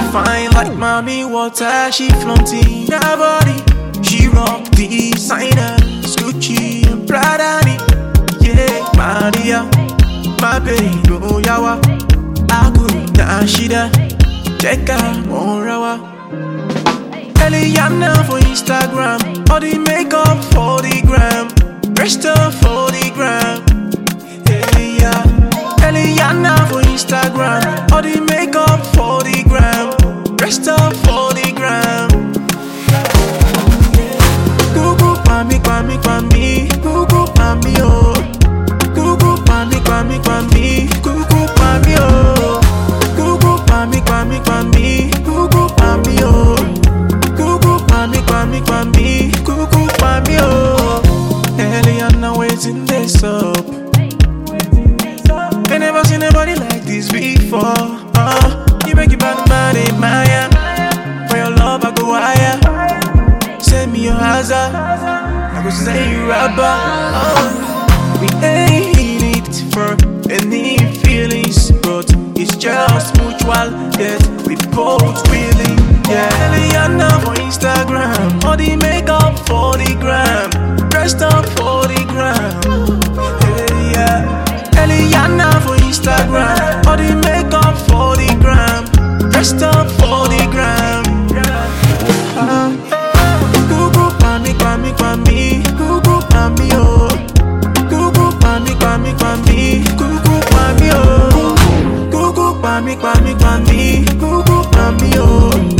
fine like mommy water. She flaunting her body. She rock designers, Gucci and Prada. Yeah, Maria, my baby, oh yawa. Aguri na shida, check out Morawa. Eliana for Instagram, all the makeup for the gram, dressed up for the gram. Eliana for Instagram, all the makeup for the gram, dressed up for the gram. Gugu pami pami pami, gugu pami oh, gugu pami pami pami, gugu pami oh, gugu pami pami pami, gugu pami oh, gugu pami pami pami, gugu pami oh. Eliana waiting this up. I never seen nobody like this before. You make it bad, body, Maya. For your love, I go higher. Send me your hazard, I go say you rubber. We ain't in it for any feelings, but it's just mutual that we both feeling. Yeah, Eliana for Instagram, all the makeup for the gram, dressed up for the gram. Yeah. Eliana for Instagram, all the makeup for the gram, dressed up for the gram. Gugu pami pami pami, gugu pami oh, gugu pami pami pami, gugu pami oh, gugu pami pami pami, gugu pami oh.